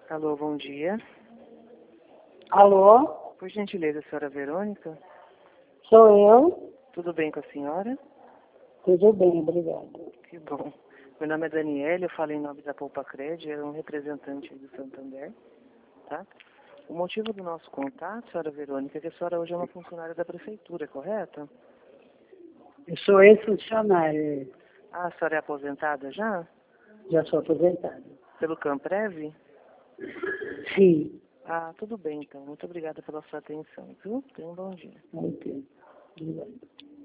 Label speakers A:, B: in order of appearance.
A: Alô, bom dia.
B: Alô?
A: Por gentileza, senhora Verônica?
B: Sou eu?
A: Tudo bem com a senhora?
B: Tudo bem, obrigada.
A: Que bom. Meu nome é Daniela, eu falo em nome da Poupa Cred, eu um representante aí do Santander, tá? O motivo do nosso contato, senhora Verônica, é que a senhora hoje é uma funcionária da prefeitura, correto?
B: Eu sou ex-funcionária,
A: Ah, a senhora é aposentada já?
B: já sou aposentada.
A: Pelo Camprev?
B: Sim,
A: Ah, tudo bem então. Muito obrigada pela sua atenção, viu? Tenha um bom dia.
B: ok. Obrigada.